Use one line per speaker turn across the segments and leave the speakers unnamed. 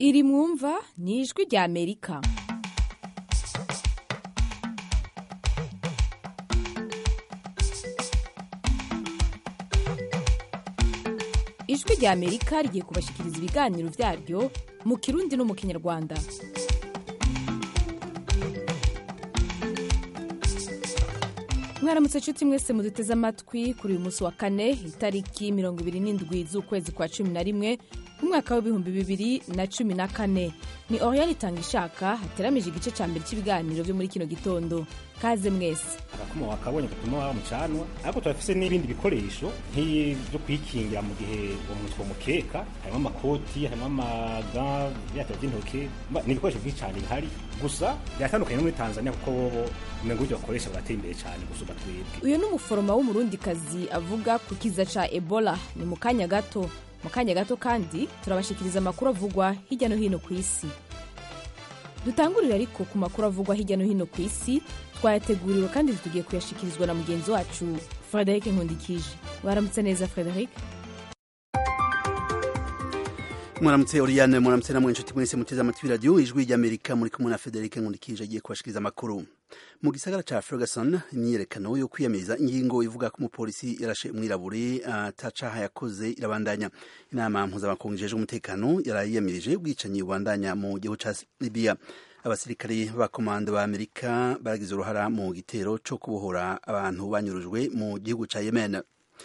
iri mwumva ni ijwi rya Amerika. Ijwi rya Amerika rigiye kubashikiriza ibiganiro vyaryo mu Kirundi no mu Kinyarwanda. Mwaramutse nshuti mwese muduteze amatwi kuri uyu munsi wa kane itariki 27 z'ukwezi kwa 11 mu mwaka wa 2014. Ni Oriane Itangishaka hateramije igice ca mbere cy'ibiganiro byo muri kino gitondo. Kaze mwese.
Akuma wakabonye gatuma wa mucanwa ariko turafise n'ibindi bikoresho nk'ibyo kwikingira mu gihe umutwe mukeka, harimo amakoti, harimo amaga byatavye intoke, ni ibikoresho by'icane bihari. Gusa byatandukanye no muri Tanzania kuko bobo umengo ujya bakoresha baratembeye cyane gusumba twebwe.
Uyu ni umuforoma w'umurundikazi avuga ku kiza ca Ebola. Ni mu kanya gato. Mu kanya gato kandi turabashikiriza amakuru avugwa hirya no hino ku isi. Dutangurira ariko ku makuru avugwa hirya no hino ku isi twayateguriwe kandi tugiye kuyashikirizwa na mugenzi wacu Frederic Nkundikije. Waramutse neza Frederic?
Mwaramutse Oriane, mwaramutse namwe nshuti mwese muteze amatwi radio ijwi rya Amerika, muri kumwe na Frederic Nkundikije agiye kubashikiriza amakuru. Mu gisagara ca Ferguson imyiyerekano yo kwiyamiriza ingingo ivuga ko umupolisi yarashe umwirabure atacaha yakoze irabandanya. Inama mpuzamakungu ijejwe umutekano yarayiyamirije ubwicanyi bubandanya mu gihugu ca Libya. Abasirikare b'abakomando ba Amerika baragize uruhara mu gitero co kubohora abantu banyurujwe mu gihugu ca Yemen.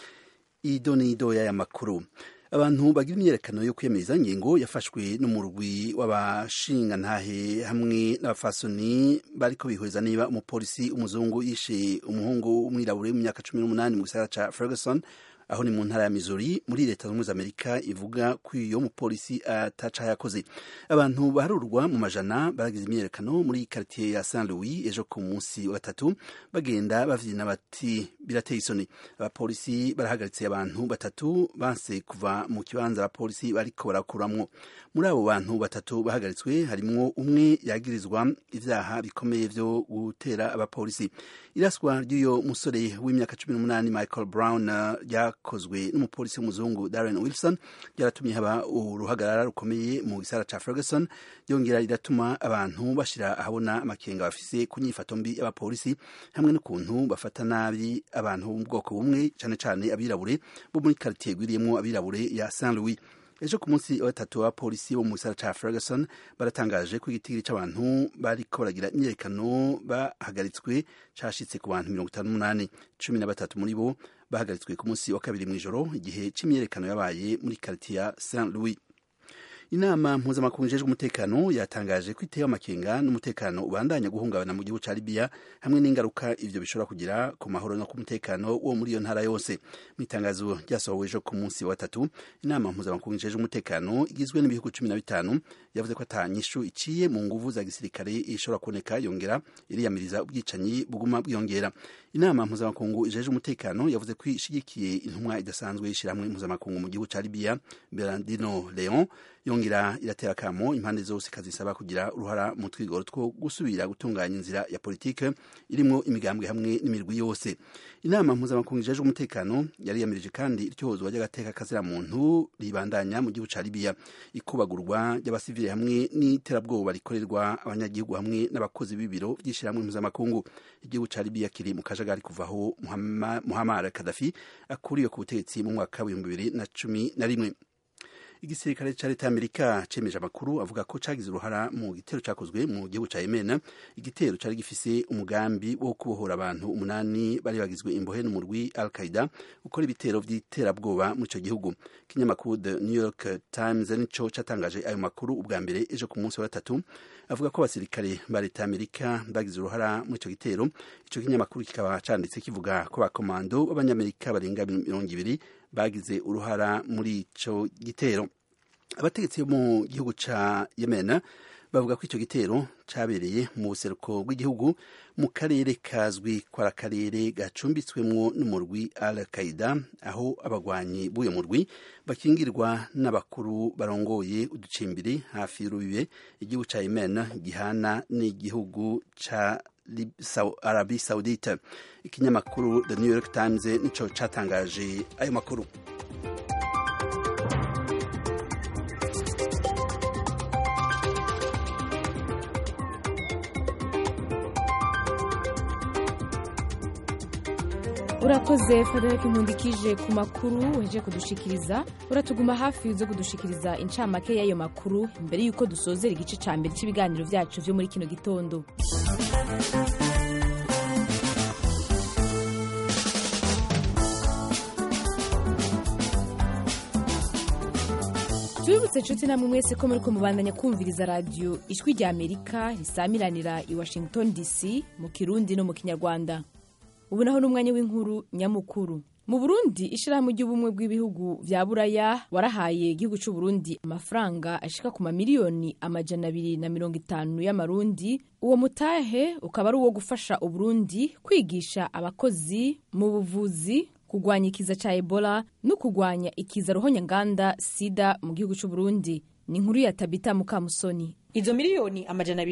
Idonido ya makuru. Abantu bagira imyerekano yo kwiyamiriza ingingo yafashwe n'umurwi w'abashingantahe hamwe n'abafasoni bariko bihweza niba umupolisi umuzungu yishe umuhungu w'umwirabure w'imyaka 18 mu gisagara ca Ferguson, aho ni mu ntara ya Missouri muri leta zunze Amerika, ivuga ko iyo mupolisi ataca yakoze. Abantu baharurwa mu majana baragize imyerekano muri quartier ya Saint Louis ejo ku munsi wa gatatu bagenda bavyina bati birateye isoni. Abapolisi barahagaritse abantu batatu banse kuva mu kibanza abapolisi bariko barakuramwo. Muri abo bantu batatu bahagaritswe harimwo umwe yagirizwa ivyaha bikomeye vyo gutera abapolisi. Iraswa ry'uyo musore w'imyaka 18 Michael Brown yakozwe n'umupolisi w'umuzungu Darren Wilson ryaratumye haba uruhagarara rukomeye mu gisagara ca Ferguson, yongera iratuma abantu bashira ahabona amakenga bafise ku nyifato mbi y'abapolisi hamwe n'ukuntu bafata nabi abantu mu bwoko bumwe, cane cane abirabure bo muri quartier gwiriyemwo abirabure ya Saint Louis. Ejo ku munsi wa gatatu abapolisi bo mu gisagara ca Ferguson baratangaje ko igitigiri c'abantu bariko baragira imyerekano bahagaritswe cashitse ku bantu 58, 13 muri bo bahagaritswe ku munsi wa kabiri mw'ijoro igihe c'imyerekano yabaye muri quartier ya Saint Louis. Inama mpuzamakungu ijejwe umutekano yatangaje ko itewe amakenga n'umutekano ubandanya guhungabana mu gihugu ca Libya hamwe n'ingaruka ivyo bishobora kugira ku mahoro no ku mutekano wo muri iyo ntara yose. Mu itangazo ryasohowe ejo ku munsi wa gatatu, inama mpuzamakungu ijejwe umutekano igizwe n'ibihugu 15 yavuze ko atanyishu iciye mu nguvu za gisirikare ishobora kuboneka, yongera iriyamiriza ubwicanyi buguma bwiyongera. Inama mpuzamakungu ijejwe umutekano yavuze ko ishigikiye intumwa idasanzwe y'ishirahamwe mpuzamakungu mu gihugu ca Libya Bernardino Leon, yongera iratera kamo impande zose kazisaba kugira uruhara mu twigoro two gusubira gutunganya inzira ya politike irimwo imigambwe hamwe n'imirwi yose. Inama mpuzamakungu ijejwe umutekano yariyamirije kandi iryozwa ry'agateka kazira muntu ribandanya mu gihugu ca Libya, ikubagurwa ry'abasivile hamwe n'iterabwoba rikorerwa abanyagihugu hamwe n'abakozi b'ibiro by'ishirahamwe mpuzamakungu. Igihugu ca Libya kiri mu kajagari kuvaho Muammar Gaddafi akuriye ku butegetsi mu mwaka wa 2011. Igisirikare ca leta y'Amerika cemeje amakuru avuga ko cagize uruhara mu gitero cakozwe mu gihugu ca Yemen. Igitero cari gifise umugambi wo kubohora abantu 8 bari bagizwe imbohe n'umurwi Al-Qaeda ukora ibitero vy'iterabwoba mu ico gihugu. Kinyamakuru The New York Times nico catangaje ayo makuru ubwa mbere ejo ku munsi wa gatatu, avuga ko abasirikare ba leta y'Amerika bagize uruhara mu ico gitero. Ico kinyamakuru kikaba canditse kivuga ko abakomando b'abanyamerika barenga 20 bagize uruhara muri ico gitero. Abategetsi mu gihugu ca Yemen bavuga ko ico gitero cabereye mu buseruko bw'igihugu mu karere kazwi kwa akarere gacumbitswemwo n'umurwi Al-Qaeda, aho abagwanyi b'uyo murwi bakingirwa n'abakuru barongoye uducimbiri hafi y'urubibe igihugu ca Yemen gihana n'igihugu ca Arabie Saoudite. Ikinyamakuru The New York Times nico catangaje ayo makuru.
urakoze Frederic Nkundikije ku makuru weje kudushikiriza. Uratuguma hafi uze kudushikiriza incamake y'ayo makuru imbere yuko dusozera igice ca mbere cy'ibiganiro vyacu vyo muri kino gitondo. Tubibutse nshuti namwe mwese ko muriko mubandanya kumviriza radio Ijwi rya Amerika risamiranira i Washington DC mu Kirundi no mu Kinyarwanda. Ubu naho n'umwanya w'inkuru nyamukuru. Mu Burundi ishirahamwe ry'ubumwe bw'ibihugu vya Buraya warahaye igihugu c'u Burundi amafaranga ashika ku mamiliyoni 250 y'amarundi. Uwo mutahe ukaba ari uwo gufasha Uburundi kwigisha abakozi mu buvuzi kugwanya ikiza ca Ebola no kugwanya ikiza ruhonyanganda sida mu gihugu c'u Burundi. Ni inkuru ya Tabita Mukamusoni.
Izo miliyoni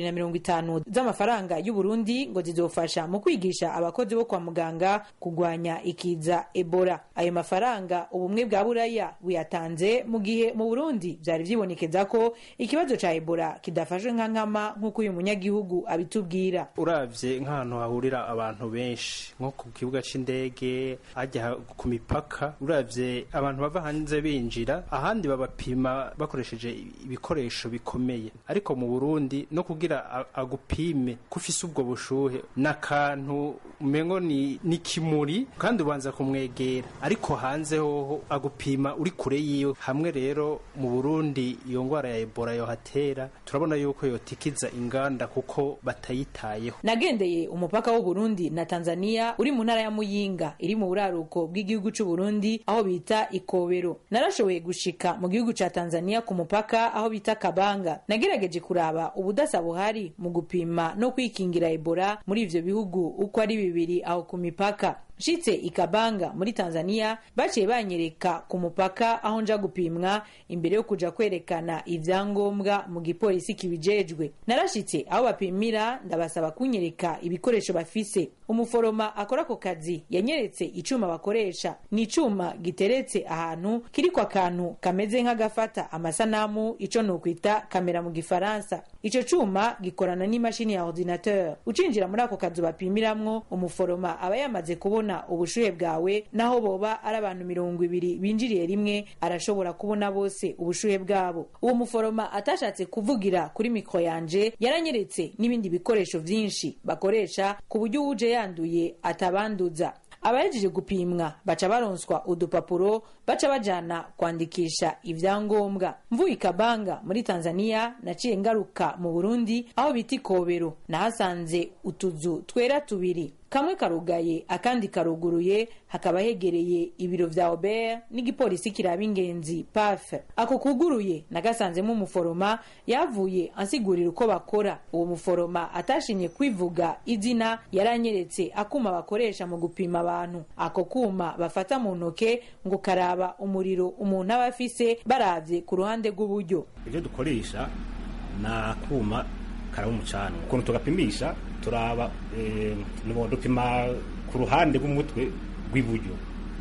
250 z'amafaranga y'u Burundi ngo zizofasha mu kwigisha abakozi bo kwa muganga kugwanya ikiza Ebola. Ayo mafaranga ubumwe bwa Buraya buyatanze mu gihe mu Burundi byari vyibonekeza ko ikibazo ca Ebola kidafashwe nk'ankama nk'uko uyu munyagihugu abitubwira.
Uravye nk'ahantu hahurira abantu benshi nko ku kibuga c'indege ajya ku mipaka, uravye abantu bava hanze binjira, ahandi babapima bakoresheje ibikoresho bikomeye, ariko mu Burundi no kugira agupime kufise ubwo bushuhe nakantu umengo ni kimuri kandi ubanza kumwegera, ariko hanze hoho agupima uri kure yiwe. Hamwe rero mu Burundi iyo ngwara ya Ebola yo hatera, turabona yuko yotikiza inganda kuko batayitayeho.
Nagendeye umupaka w'u Burundi na Tanzania uri mu ntara ya Muyinga iri mu buraruko bw'igihugu c'u Burundi aho bita Ikobero. Narashoboye gushika mu gihugu ca Tanzania ku mupaka aho bita Kabanga. Nagerageje kuraba ubudasa buhari mu gupima no kwikingira Ebola muri ivyo bihugu uko ari bibiri aho ku mipaka. Shitse Ikabanga muri Tanzania baciye banyereka ku mupaka aho nja gupimwa imbere yo kuja kwerekana ivyangombwa mu gipolisi kibijejwe. Narashitse aho bapimira ndabasaba kunyereka ibikoresho bafise. Umuforoma akora ko kazi yanyeretse icuma bakoresha. Ni icuma giteretse ahantu kiriko akantu kameze nk'agafata amasanamu, ico no kwita kamera mu gifaransa. Ico cuma gikorana n'imashini ya ordinateur. Ucinjira muri ako kazi bapimiramwo, umuforoma aba yamaze kubona ubushuhe bwawe, naho boba ari abantu 200 binjiriye rimwe arashobora kubona bose ubushuhe bwabo. Uwo muforoma atashatse kuvugira kuri mikro yanje, yaranyeretse n'ibindi bikoresho vyinshi bakoresha ku buryo uje yanduye atabanduza. Abahejeje gupimwa baca baronswa udupapuro baca bajana kwandikisha ivyangombwa. Mvuye Kabanga muri Tanzania naciye ngaruka mu Burundi aho biti Kobero, nahasanze utuzu twera tubiri, kamwe karugaye akandi karuguruye, hakaba hegereye ibiro vya Ober n'igipolisi kiraba ingenzi PAF. Ako kuguruye nagasanzemo umuforoma yavuye ansigurira uko bakora. Uwo muforoma atashimye kwivuga izina, yaranyeretse akuma bakoresha mu gupima abantu. Ako kuma bafata mu ntoke ngo karaba umuriro umuntu aba afise baravye ku ruhande rw'uburyo.
Ivyo dukoresha na kuma karaba umucano, ukuntu tugapimisha turaba dupima ku ruhande rw'umutwe rw'iburyo,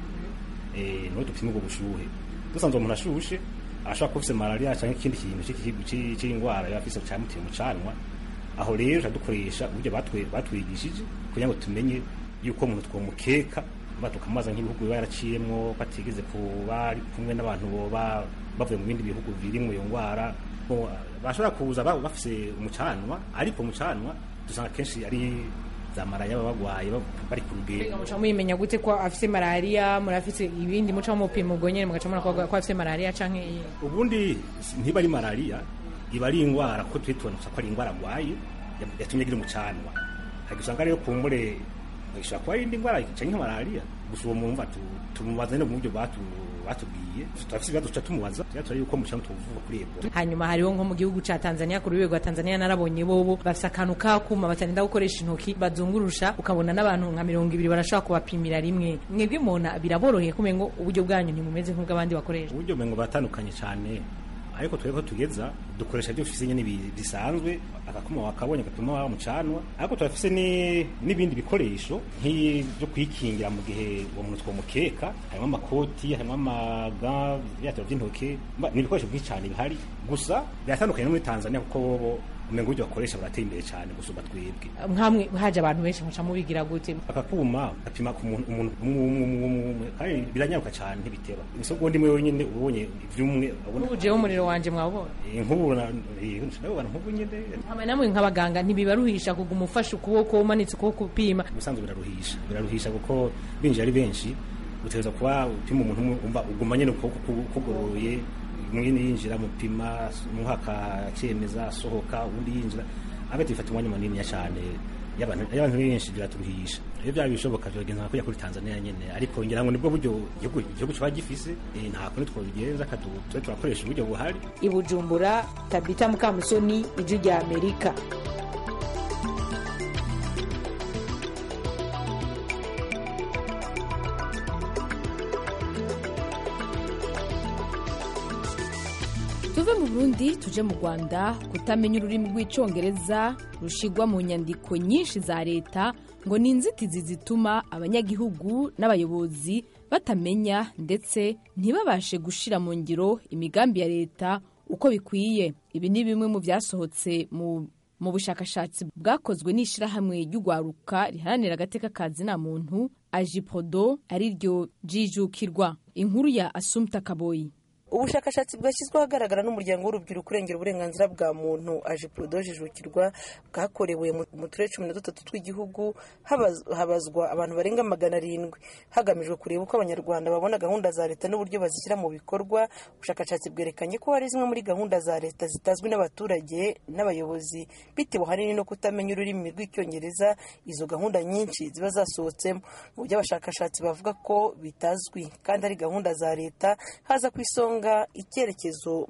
no dupima ubwo bushuhe. Dusanzwe umuntu ashushe ashaka kufise malaria cyangwa ikindi kintu cy'ingwara yafise cyamutiye mu canwa, aho rero dukoresha uburyo batwigishije kugira ngo tumenye yuko umuntu twomukeka batukamaza nk'ibihugu yaraciyemwo batigeze kuba kumwe n'abantu bavuye mu bindi bihugu birimo iyo ngwara, bashobora kuza bafise umucanwa, ariko umucanwa dusanga kenshi ari za malaria babagwaye bari ku rugendo.
Muca muyimenya gute ko afise malaria? Murafise ibindi muca mupima ubwo nyene mugaca mura ko afise malaria canke
ubundi ntiba ari malaria, iba ari ingwara ko twitona ko ari ingwara agwaye yatumye gira umucanwa. Hagusanga rero kumbure ishaka kwa indi ngwara canke malaria, gusa uwo mumva tumubaza no mu buryo batubwiye, tutafise baduca tumubaza cyatari yuko mucanwa tuvuga kuri Ebola.
Hanyuma hariho nko mu gihugu ca Tanzania, ku rwego rwa Tanzania narabonye bobo bafise akantu kakuma batarinda gukoresha intoki bazungurusha, ukabona n'abantu nka 200 barashaka kubapimira rimwe. Mwebwe mona biraboroheye kumengo uburyo bwanyu ntimumeze nk'ubw'abandi bakoresha?
Uburyo mengo batandukanye cyane, ariko twebwe tugeza dukoresha byo fise nyene bisanzwe, akakuma wakabonye gatuma wa mucanwa, ariko twafise n'ibindi bikoresho nk'ibyo kwikingira mu gihe uwo muntu twomukeka, harimo amakoti, harimo amaga, byatero by'intoke, n'ibikoresho byinshi cyane bihari. Gusa biratandukanye no muri Tanzania kuko umengo ujya bakoresha barateye imbere cyane gusumba twebwe.
Nkamwe haje abantu benshi muca mubigira gute?
Akakuma apima ku umuntu kandi biranyaruka cyane ntibiteba. Isoko ndimwe wenyine ubonye ivyumwe abona.
Uje umuriro wanje mwabona.
Nkubura nabo bana nkubu nyine.
Hama namwe nk'abaganga ntibibaruhisha kuguma ufasha ukuboko umanitse ukuboko upima.
Musanzwe biraruhisha kuko binje ari benshi utegereza kuba upima umuntu umva uguma nyene kugoroye mwene yinjira mupima muhaka cyemeza sohoka undi yinjira agati ifata umwanya munini cyane y'abantu benshi biraturuhisha. Iyo byari bishoboka byogenza kujya kuri Tanzania nyene ariko ngira ngo nibwo buryo igihugu cyo gifise nta kuntu twobigenza turakoresha uburyo buhari.
I Bujumbura, Tabita Mukamusoni, Ijwi rya Amerika.
Tuve mu Burundi tuje mu Rwanda. Kutamenya ururimi rw'icongereza rushigwa mu nyandiko nyinshi za leta ngo ni inzitizi zituma abanyagihugu n'abayobozi batamenya ndetse ntibabashe gushira mu ngiro imigambi ya leta uko bikwiye. Ibi ni bimwe mu byasohotse mu bushakashatsi bwakozwe n'ishirahamwe ry'ugwaruka riharanira agateka kazina muntu Ajiprodo ari ryo jijukirwa. Inkuru ya Assumpta Kaboyi.
Ubushakashatsi bwashyizwe ahagaragara n'umuryango w'urubyiruko urengera uburenganzira bwa muntu Ajiprodo jijukirwa bwakorewe mu turere 13 tw'igihugu habazwa abantu barenga 700 hagamijwe kureba uko abanyarwanda babona gahunda za leta n'uburyo bazishyira mu bikorwa. Ubushakashatsi bwerekanye ko hari zimwe muri gahunda za leta zitazwi n'abaturage n'abayobozi bitewe hanini no kutamenya ururimi rw'icyongereza izo gahunda nyinshi ziba zasohotsemo. Mu byo abashakashatsi bavuga ko bitazwi kandi ari gahunda za leta haza ku isonga icyerekezo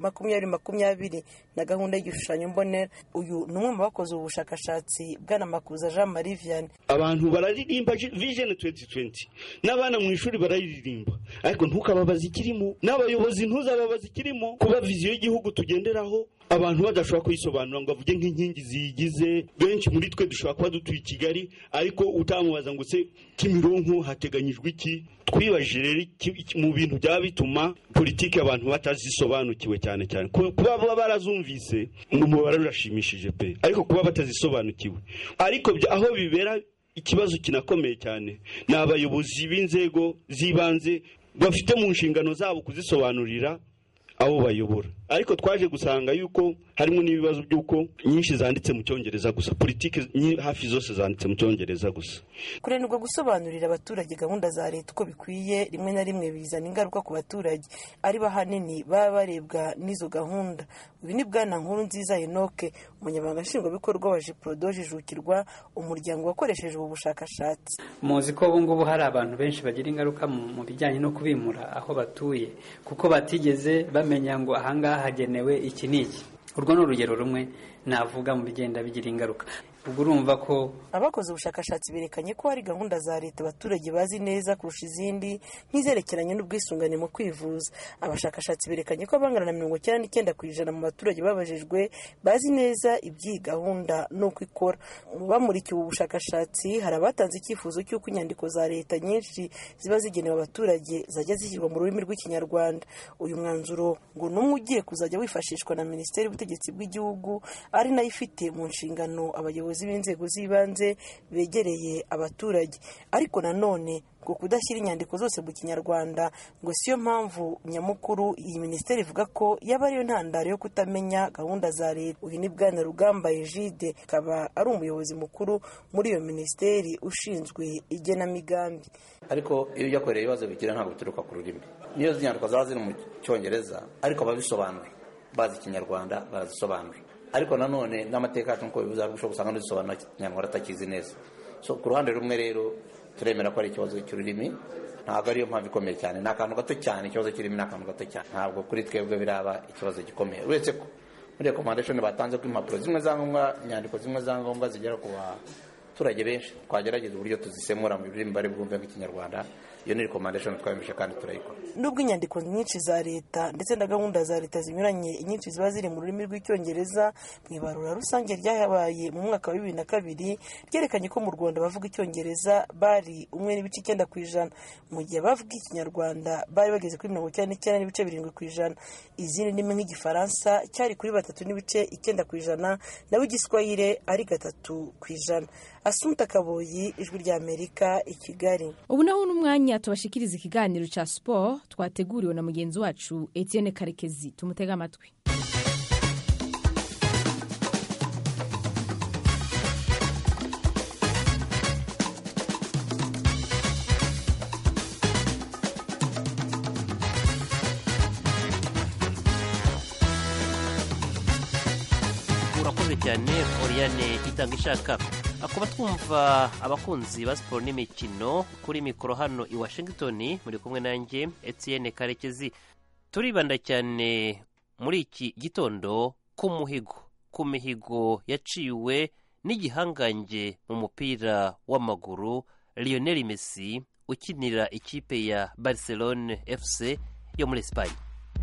2020 na gahunda y'igishushanyo mbonera. Uyu ni umwe mu bakoze ubu bushakashatsi bwana Makuza Jean Marie Vianney.
Abantu bararirimba Vision 2020 n'abana mu ishuri bararirimba ariko ntukababaza ikirimo n'abayobozi ntuzababaza ikirimo kuba vision y'igihugu tugenderaho abantu badashobora kuyisobanura ngo avuge nk'inkingi ziyigize. Benshi muri twe dushobora kuba dutuye i Kigali ariko utamubaza ngo se Kimironko hateganyijwe iki. Twibajije rero mu bintu byaba bituma politiki abantu batazisobanukiwe cyane kuba barazumvise umubare urashimishije pe ariko kuba batazisobanukiwe ariko aho bibera ikibazo kinakomeye cyane ni abayobozi b'inzego z'ibanze bafite mu nshingano zabo kuzisobanurira abo bayobora. Ariko twaje gusanga yuko harimo n'ibibazo by'uko nyinshi zanditse mu cyongereza gusa, politiki hafi zose zanditse mu cyongereza gusa.
Kurenurwa gusobanurira abaturage gahunda za leta uko bikwiye rimwe na rimwe bizana ingaruka ku baturage ari bahanini baba barebwa n'izo gahunda. Uyu ni bwana Nkurunziza Enoke, umunyamabanga nshingwabikorwa wa Ajiprodo jijukirwa, umuryango wakoresheje ubu bushakashatsi.
Muzi ko ubu ngubu hari abantu benshi bagira ingaruka mu bijyanye no kubimura aho batuye kuko batigeze bamenya ngo ahangaha hagenewe iki n'iki. Urwo ni urugero rumwe navuga mu bigenda bigira ingaruka. Ubwo urumva ko
abakoze ubushakashatsi berekanye ko hari gahunda za leta abaturage bazi neza kurusha izindi nk'izerekeranye n'ubwisungane mu kwivuza. Abashakashatsi berekanye ko abangana na 99% mu baturage babajijwe bazi neza iby'iyi gahunda n'uko ikora. Bamurikiye ubu bushakashatsi hari abatanze icyifuzo cy'uko inyandiko za leta nyinshi ziba zigenewe abaturage zajya zishyirwa mu rurimi rw'ikinyarwanda. Uyu mwanzuro ngo n'umwe ugiye kuzajya wifashishwa na Minisiteri y'Ubutegetsi bw'Igihugu ari nayo ifite mu nshingano abayobozi b'inzego z'ibanze begereye abaturage. Ariko nanone ngo kudashyira inyandiko zose mu kinyarwanda ngo siyo mpamvu nyamukuru iyi minisiteri ivuga ko yaba ariyo ntandaro yo kutamenya gahunda za leta. Uyu ni bwana Rugamba Egide, akaba ari umuyobozi mukuru muri iyo minisiteri ushinzwe igenamigambi.
Ariko iyo ujya kureba ibibazo bigira ntabwo bituruka ku rurimi. Niyo inyandiko zaba ziri mu cyongereza ariko babisobanura bazi ikinyarwanda barazisobanura. Ariko nanone n'amateka yacu nko bivuze ariko usanga dusobanura ikinyarwanda atakizi neza. So ku ruhande rumwe rero turemera ko ari ikibazo cy'ururimi, ntabwo ariyo mpamvu ikomeye cyane, ni akantu gato cyane. Ikibazo cy'ururimi ni akantu gato cyane, ntabwo kuri twebwe biraba ikibazo gikomeye. Uretse ko muri recommendation batanze ko impapuro zimwe za ngombwa, inyandiko zimwe za ngombwa zigera abaturage benshi twagerageza uburyo tuzisemura mu rurimi bari bwumve nk'ikinyarwanda. Iyo ni recommendation twemeje kandi turayikora.
Nubwo inyandiko nyinshi za leta ndetse na gahunda za leta zinyuranye inyinshi ziba ziri mu rurimi rw'icyongereza, mu ibarura rusange ryahabaye mu mwaka wa 2002 ryerekanye ko mu Rwanda bavuga icyongereza bari 1.9%, mu gihe bavuga ikinyarwanda bari bageze kuri 99.7%. Izindi ndimi nk'igifaransa cyari kuri 3.9%, naho igiswahili ari 3%. Asumta Kaboyi, Ijwi rya Amerika, i Kigali.
Ubu naho n'umwanya tubashikiriza ikiganiro ca sport twateguriwe na mugenzi wacu Etienne Karekezi. Tumutega amatwi.
Urakoze cyane Oriane Itanga Ishaka. Akuba twumva abakunzi ba siporo n'imikino kuri mikoro hano i Washington, muri kumwe nanjye Etienne Karekezi. Turibanda cyane muri iki gitondo ku mihigo yaciwe n'igihangange mu mupira w'amaguru Lionel Messi ukinira ikipe ya Barcelona FC yo muri Espagne.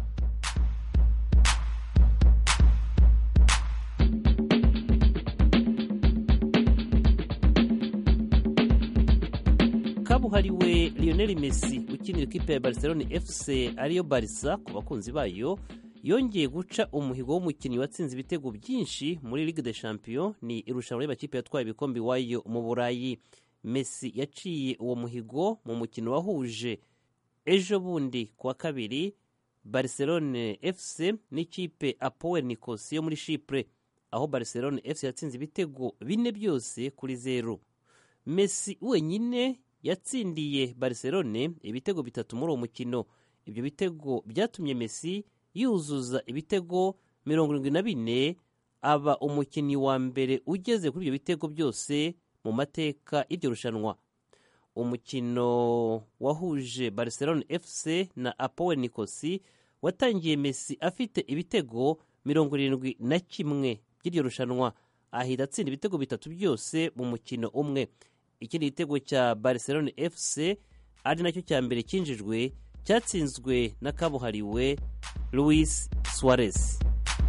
Kabuhariwe Lionel Messi ukinira ikipe ya Barcelona FC ariyo Barca ku bakunzi bayo yongeye guca umuhigo w'umukinnyi watsinze ibitego byinshi muri Ligue des Champions, ni irushanwa y'amakipe yatwaye ibikombe wayo mu Burayi. Messi yaciye uwo muhigo mu mukino wahuje ejo bundi kuwa kabiri Barcelona FC n'ikipe Apoel Nicosia yo muri Chypre, aho Barcelona FC yatsinze ibitego 4 byose kuri 0. Messi wenyine yatsindiye Barcelona ibitego 3 muri uwo mukino. Ibyo bitego byatumye Messi yuzuza ibitego 74, aba umukinnyi wa mbere ugeze kuri ibyo bitego byose mu mateka y'iryo rushanwa. Umukino wahuje Barcelona FC na Apoel Nicosia watangiye Messi afite ibitego 71 by'iryo rushanwa, ahita atsinda ibitego 3 byose mu mukino umwe. Ikindi gitego cya Barcelona FC ari nacyo cya mbere cyinjijwe cyatsinzwe na kabuhariwe Luis Suarez.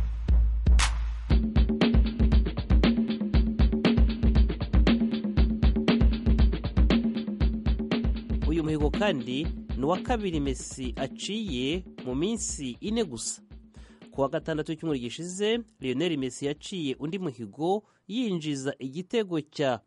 Uyu muhigo kandi ni uwa kabiri Messi aciye mu minsi 4 gusa. Kuwa gatandatu cy'umwaka gishize Lionel Messi yaciye undi muhigo yinjiza igitego cya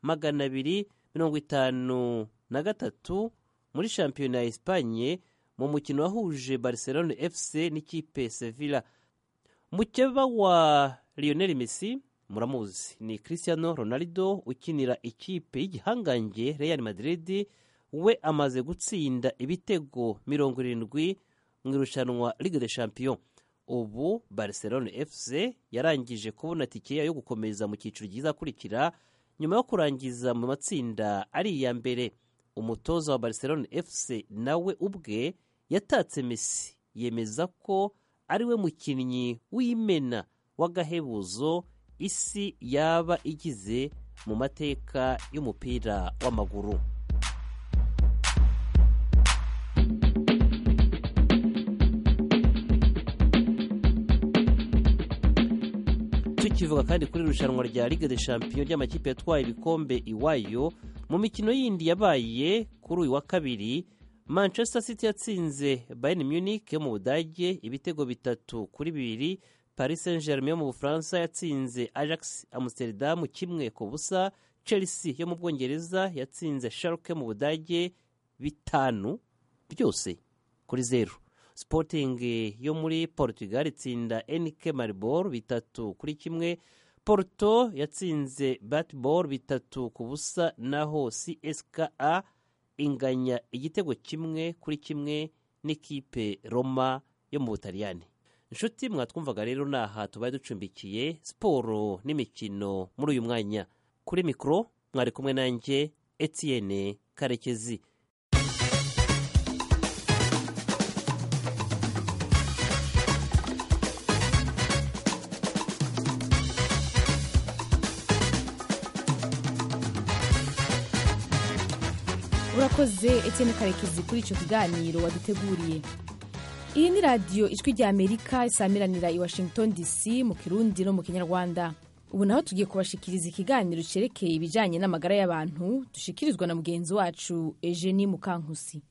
253 muri shampiyona ya Espagne mu mukino wahuje Barcelona FC n'ikipe Sevilla. Mukeba wa Lionel Messi muramuzi ni Cristiano Ronaldo ukinira ikipe y'igihangange Real Madrid. We amaze gutsinda ibitego 70 mu irushanwa Ligue des Champions. Ubu Barcelona FC yarangije kubona tike yo gukomeza mu cyiciro gizakurikira nyuma yo kurangiza mu matsinda ari iya mbere. Umutoza wa Barcelona FC nawe ubwe yatatse Messi, yemeza ko ari we mukinnyi w'imena w'agahebuzo isi yaba igize mu mateka y'umupira w'amaguru. Tukivuga kandi kuri irushanwa rya Ligue des Champions ry'amakipe yatwaye ibikombe iwayo, mu mikino yindi yabaye kuri uyu wa kabiri Manchester City yatsinze Bayern Munich yo mu Budage ibitego 3-2. Paris Saint-Germain yo mu Bufaransa yatsinze Ajax Amsterdam 1-0. Chelsea yo mu Bwongereza yatsinze Schalke mu Budage 5 byose kuri 0. Sporting yo muri Portugal itsinda NK Maribor 3-1. Porto yatsinze Batball 3-0, naho CSKA inganya igitego 1-1 n'ikipe Roma yo mu Butaliyani. Inshuti mwatwumvaga rero naha tubaye ducumbikiye siporo n'imikino muri uyu mwanya. Kuri mikro mwari kumwe nanjye Etienne Karekezi.
urakoze Etienne Karekezi kuri icyo kiganiro waduteguriye. Iyi ni radiyo ijwi rya Amerika isamiranira i Washington DC mu Kirundi no mu Kinyarwanda. Ubu naho tugiye kubashikiriza ikiganiro cyerekeye ibijyanye n'amagara y'abantu dushikirizwa na mugenzi wacu Eugenie Mukankusi.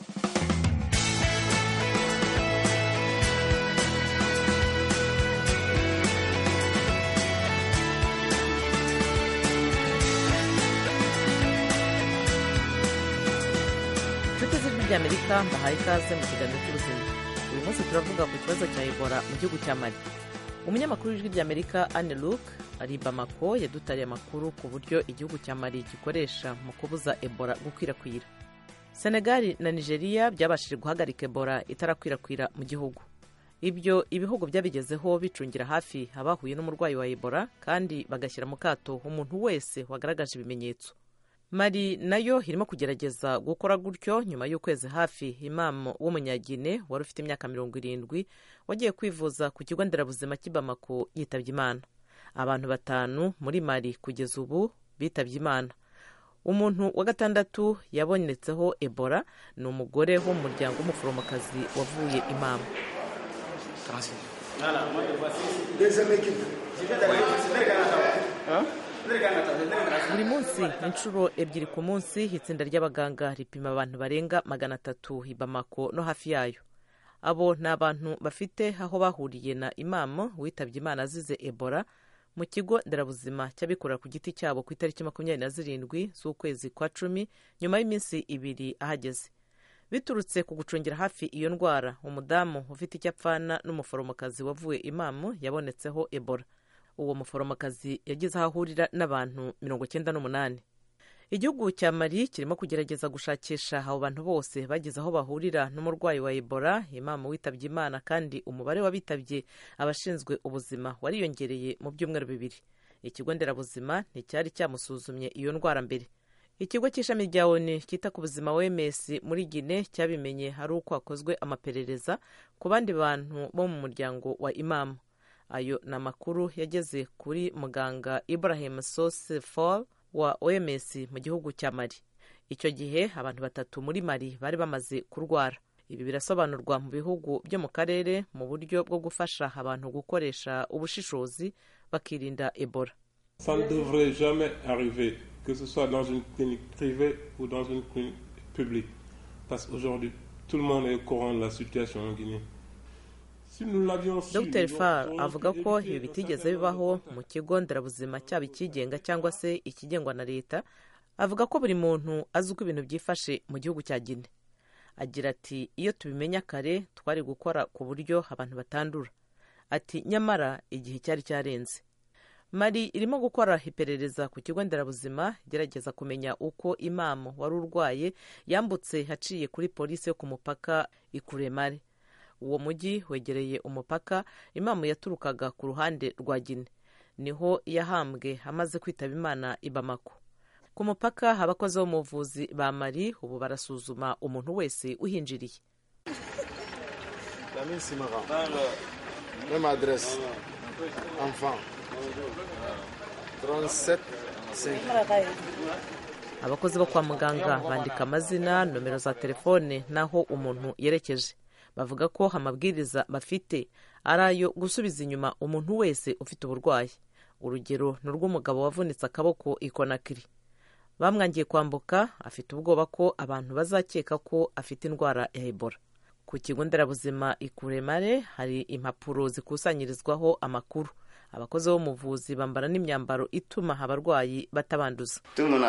Amerika mbahaye ikaze mu kiganiro cy'ubuzima. Uyu munsi turavuga ku kibazo cya Ebola mu gihugu cya Mali. Umunyamakuru w'ijwi rya Amerika Anne Luke ari i Bamako yadutariye amakuru ku buryo igihugu cya Mali gikoresha mu kubuza Ebola gukwirakwira. Senegal na Nigeria byabashije guhagarika Ebola itarakwirakwira mu gihugu. Ibyo ibihugu byabigezeho bicungira hafi abahuye n'umurwayi wa Ebola kandi bagashyira mu kato umuntu wese wagaragaje ibimenyetso. Mali nayo irimo kugerageza gukora gutyo nyuma y'ukwezi hafi Imam w'umunyagine wari ufite imyaka 70 wagiye kwivuza ku kigo nderabuzima cy'i Bamako yitabye Imana. Abantu 5 muri Mali kugeza ubu bitabye Imana. Umuntu wa gatandatu yabonetseho Ebola ni umugore wo mu muryango w'umuforomokazi wavuye Imam. Buri munsi inshuro 2 ku munsi itsinda ry'abaganga ripima abantu barenga 300 i Bamako no hafi yayo. Abo ni abantu bafite aho bahuriye na Imam witabye Imana azize Ebola mu kigo nderabuzima cy'abikorera ku giti cyabo ku itariki 27 z'ukwezi kwa 10 nyuma y'iminsi 2 ahageze. Biturutse ku gucungira hafi iyo ndwara, umudamu ufite icyapfana n'umuforomokazi wavuye Imam yabonetseho Ebola. Uwo muforomokazi yagize aho ahurira n'abantu 98. Igihugu cya Mali kirimo kugerageza gushakisha abo bantu bose bagize aho bahurira n'umurwayi wa Ebola, Imam witabye Imana, kandi umubare w'abitabye abashinzwe ubuzima wariyongereye mu byumweru 2. Ikigo nderabuzima nticyari cyamusuzumye iyo ndwara mbere. Ikigo cy'ishami rya ONU cyita ku buzima OMS muri Guinea cyabimenye hari uko hakozwe amaperereza ku bandi bantu bo mu muryango wa Imam. Ayo na makuru yageze kuri muganga Ibrahim Sose Fall wa OMS mu gihugu cya Mali. Icyo gihe abantu 3 muri Mali bari bamaze kurwara. Ibi birasobanurwa mu bihugu byo mu karere mu buryo bwo gufasha abantu gukoresha ubushishozi bakirinda Ebola.
Ça ne devrait jamais arriver, que ce soit dans une clinique privée ou dans une clinique publique, parce qu'aujourd'hui tout le monde est au courant de la situation en Guinée.
Dr. Fall avuga ko ibi bitigeze bibaho mu kigo nderabuzima cyaba ikigenga cyangwa se ikigengwa na leta. Avuga ko buri muntu azi uko ibintu byifashe mu gihugu cya Guinea. Agira ati iyo tubimenya kare twari gukora ku buryo abantu batandura. Ati nyamara igihe cyari cyarenze. Mali irimo gukora iperereza ku kigo nderabuzima gerageza kumenya uko Imam wari urwaye yambutse haciye kuri polisi yo ku mupaka Ikuremare. Uwo mujyi wegereye umupaka Imam yaturukaga ku ruhande rwa Guinea. Niho yahambwe amaze kwitaba Imana i Bamako. Ku mupaka abakozi bo mu buvuzi ba Mali ubu barasuzuma umuntu wese uhinjiriye.
Même adresse. Enfant. 37 5.
Abakozi bo kwa muganga bandika amazina, nomero za telefone naho umuntu yerekeje. Bavuga ko amabwiriza bafite arayo gusubiza inyuma umuntu wese ufite uburwayi. Urugero ni rw'umugabo wavunitse akaboko i Conakry. Bamwangiye kwambuka, afite ubwoba ko abantu bazakeka ko afite indwara ya Ebola. Ku kigo nderabuzima Ikuremare hari impapuro zikusanyirizwaho amakuru. Abakozi bo mu buvuzi bambara n'imyambaro ituma abarwayi batabanduza.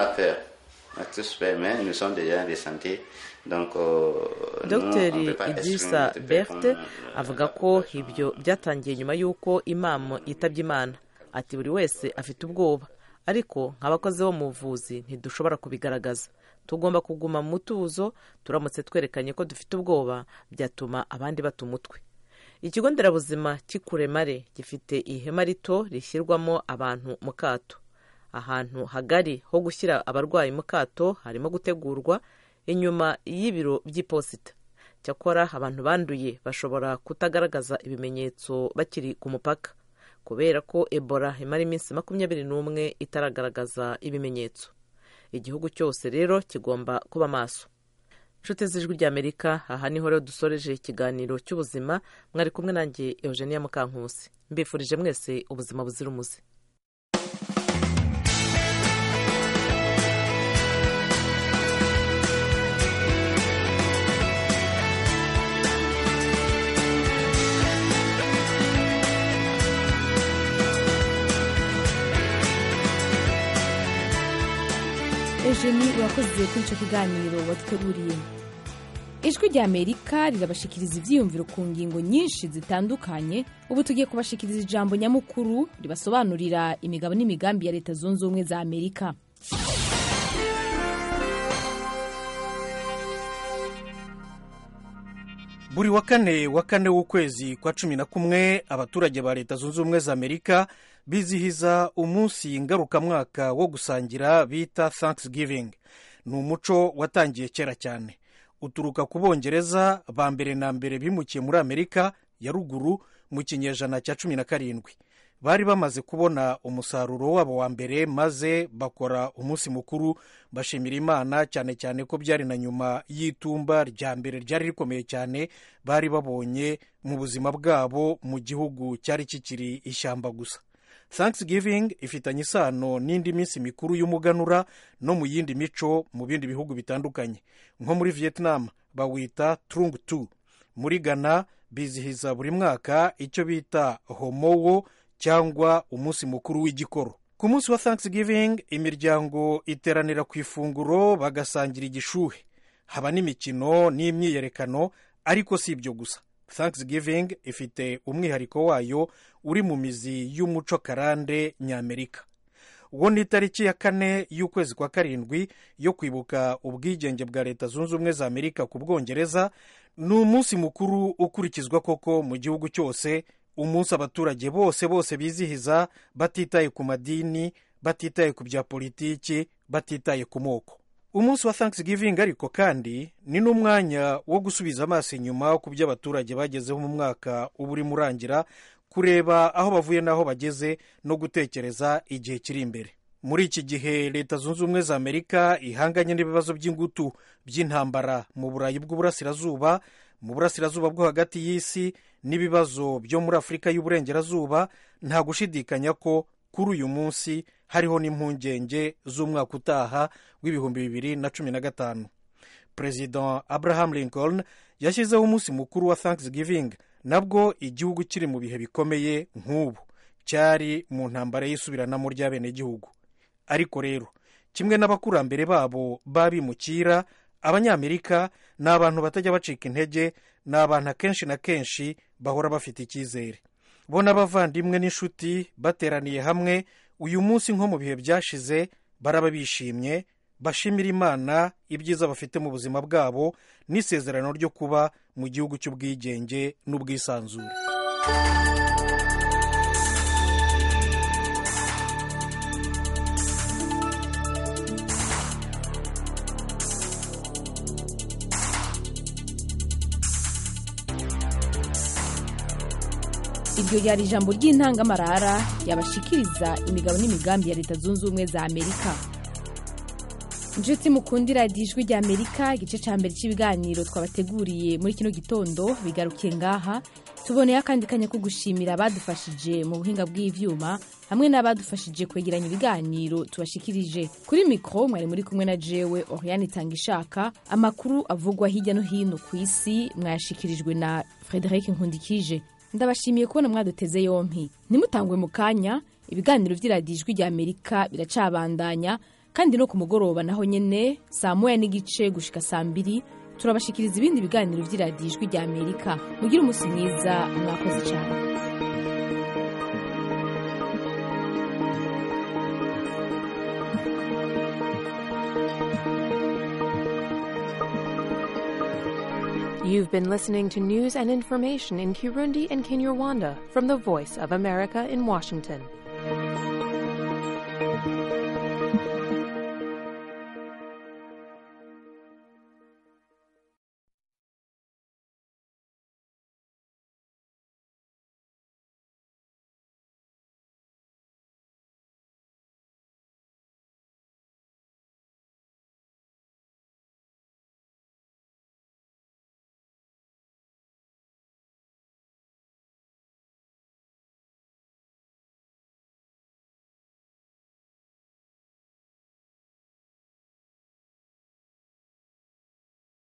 Dr. Idrissa Berthe avuga ko ibyo byatangiye nyuma y'uko Imam yitabye Imana. Ati buri wese afite ubwoba, ariko nk'abakozi bo mu buvuzi ntidushobora kubigaragaza. Tugomba kuguma mu mutuzo, turamutse twerekanye ko dufite ubwoba byatuma abandi bata umutwe. Ikigo nderabuzima cy'Ikuremare gifite ihema rito rishyirwamo abantu mu kato. Ahantu hagari ho gushyira abarwayi mu kato harimo gutegurwa inyuma y'ibiro by'iposita. Cyakora abantu banduye bashobora kutagaragaza ibimenyetso bakiri ku mupaka kubera ko Ebola imara iminsi 21 itaragaragaza ibimenyetso. igihugu cyose rero kigomba kuba maso. nshuti z'ijwi ry'Amerika, aha niho rero dusoreje ikiganiro cy'ubuzima. Mwari kumwe nanjye Eugenia Mukankusi, mbifurije mwese ubuzima buzira umuze.
Eugenie, urakoze kuri icyo kiganiro waduteguriye. Ijwi ry'Amerika rirabashikiriza ivyiyumviro ku ngingo nyinshi zitandukanye. Ubu tugiye kubashikiriza ijambo nyamukuru ribasobanurira imigabo n'imigambi ya Leta Zunze Ubumwe za Amerika.
Buri wa kane w'ukwezi kwa 11 abaturage ba Leta Zunze Ubumwe za Amerika bizihiza umunsi ngarukamwaka wo gusangira bita Thanksgiving. Ni umuco watangiye kera cyane, uturuka ku Bongereza ba mbere na mbere bimukiye muri Amerika ya ruguru mu kinyejana cya 17. Bari bamaze kubona umusaruro wabo wa mbere, maze bakora umunsi mukuru bashimira Imana, cyane cyane ko byari na nyuma y'itumba rya mbere ryari rikomeye cyane bari babonye mu buzima bwabo mu gihugu cyari kikiri ishyamba gusa. Thanksgiving ifitanye isano n'indi minsi mikuru y'umuganura no mu yindi mico mu bindi bihugu bitandukanye. Nko muri Vietnam bawita Trung Tu. Muri Ghana bizihiza buri mwaka icyo bita Homowo cyangwa umunsi mukuru w'igikoro. Ku munsi wa Thanksgiving imiryango iteranira ku ifunguro bagasangira igishuhe. Haba n'imikino n'imyiyerekano, ariko si ibyo gusa. Thanksgiving ifite umwihariko wayo uri mu mizi y'umuco karande ny'Amerika. Uwo ni itariki ya 4 y'ukwezi kwa 7 yo kwibuka ubwigenge bwa Leta Zunze Ubumwe za Amerika ku Bwongereza. Ni umunsi mukuru ukurikizwa koko mu gihugu cyose, umunsi abaturage bose bizihiza batitaye ku madini, batitaye ku bya politiki, batitaye ku moko. Umunsi wa Thanksgiving ariko kandi ni n'umwanya wo gusubiza amaso inyuma ku byo abaturage bagezeho mu mwaka uburi murangira, kureba aho bavuye n'aho bageze no gutekereza igihe kiri imbere. Muri iki gihe Leta Zunze Ubumwe za Amerika ihanganye n'ibibazo by'ingutu by'intambara mu Burayi bw'Uburasirazuba, mu Burasirazuba bwo hagati y'isi, n'ibibazo byo muri Afurika y'Uburengerazuba. Nta gushidikanya ko kuri uyu munsi hariho n'impungenge z'umwaka utaha w'ibihumbi 2015. President Abraham Lincoln yashyizeho umunsi mukuru wa Thanksgiving nabwo igihugu kiri mu bihe bikomeye nk'ubu, cyari mu ntambara y'isubiranamo ry'abenegihugu. Ariko rero kimwe n'abakurambere babo babimukira, Abanyamerika ni abantu batajya bacika intege, ni abantu akenshi na kenshi bahora bafite icyizere. Bo n'abavandimwe n'inshuti bateraniye hamwe uyu munsi nko mu bihe byashize, baraba bishimye, bashimira Imana ibyiza bafite mu buzima bwabo n'isezerano ryo kuba mu gihugu cy'ubwigenge n'ubwisanzure.
Iryo ryari ijambo ry'intangamarara yabashikiriza imigabo n'imigambi ya Leta Zunze Ubumwe za Amerika. Inshuti mukundira Ijwi ry'Amerika, igice cya mbere cy'ibiganiro twabateguriye muri kino gitondo bigarukiye ngaha. Tuboneye akandi kanya ko gushimira abadufashije mu buhinga bw'ivyuma hamwe n'abadufashije kwegeranya ibiganiro tubashikirije. Kuri mikro mwari muri kumwe na jewe Oriane Tangishaka. Amakuru avugwa hirya no hino ku isi mwashikirijwe na Frederic Nkundikije. Ndabashimiye kubona mwaduteze yompi. Nimutangwe mu kanya, ibiganiro vy'Ijwi ry'Amerika biracabandanya, kandi no ku mugoroba naho nyene saa 1:30 gushika saa 2 turabashikiriza ibindi biganiro vy'Ijwi ry'Amerika. Mugire umunsi mwiza, mwakoze cyane.
You've been listening to news and information in Kirundi and Kinyarwanda from the Voice of America in Washington.